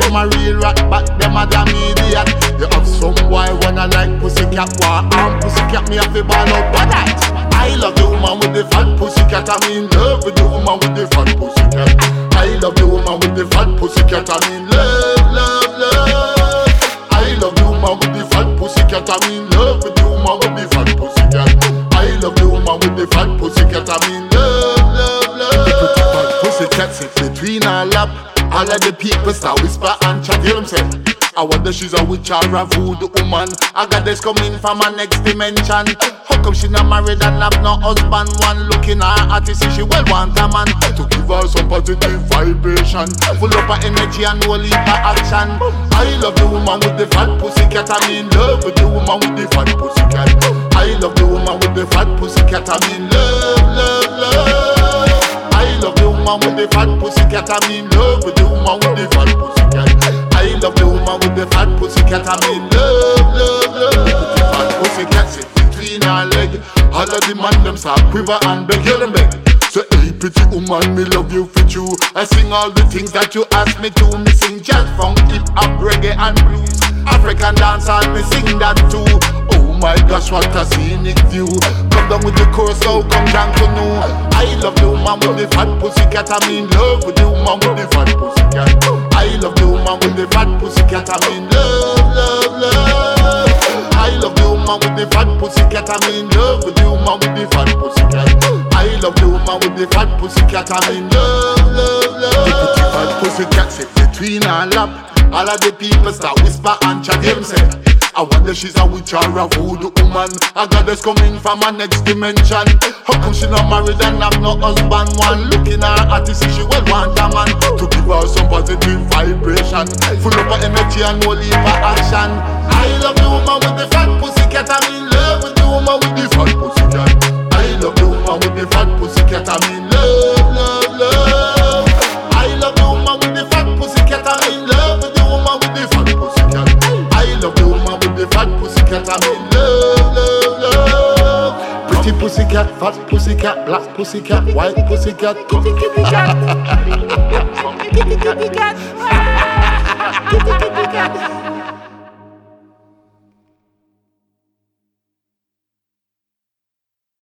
them a real rat, but them a damn idiot. You have some boy wanna like pussycat, war arm pussycat, me have to ball out for that. I love the woman with the fat pussycat, I'm in love with the woman with the fat pussycat. I love the woman with the fat pussycat, I'm in love, love, love. I love the woman with the fat pussycat, I'm in love with the woman with the fat pussycat. I love the woman with the fat pussycat, I'm in love, love, love. The pretty fat pussycat sit between her lap. All of the people start whisper and chat, hear them say, I wonder she's a witch or a voodoo woman. I got this coming from a next dimension. How come she not married and have no husband? One looking at her to see she well want a man to give her some positive vibration, full up of energy and no leave her action. I love the woman with the fat pussycat, I'm in love with the woman with the fat pussycat. I love the woman with the fat pussycat, I'm in love, love, love. I love the woman with the fat pussycat, I'm in love with the woman with the fat pussycat. I love the woman with the fat pussycat, I'm in love, love, love. The fat pussycat sit between her leg. All of the man them start quiver and beg, hear them beg. So hey pretty woman, me love you for you. I sing all the things that you ask me to. Me sing jazz, funk, hip hop, reggae and blues. African dancehall, me sing that too. Oh my gosh, what a scenic view. Come down with the chorus, so come down to know. I love the woman with the fat pussycat, I'm in love with the woman with the fat pussycat. I love the woman with the fat pussycat, I'm in love, love, love. I love the woman with the fat pussycat, I'm in love with the woman with the fat pussycat. I love the woman with the fat pussycat, I'm in love, love, love. The pretty fat pussycat sit between her lap. All of the people start whisper and chat, hear them say, I wonder she's a witch or a voodoo woman. A goddess coming from a next dimension. How come she not married and have no husband? One looking at her to see she well want a man to give her some positive vibration, full up of energy and no leave her action. I love the woman with the fat pussycat, I'm in love with the woman with the fat pussycat. I love the woman with the fat pussycat, I'm in love, love, love. I love the woman with the fat pussycat, I'm in love with the woman with the fat pussycat. I love the woman with the fat pussycat, I'm in love, love, love. Pretty pussycat, fat pussycat, black pussycat, white pussycat. Kitty kitty cat. Kitty kitty cat. Kitty kitty cat.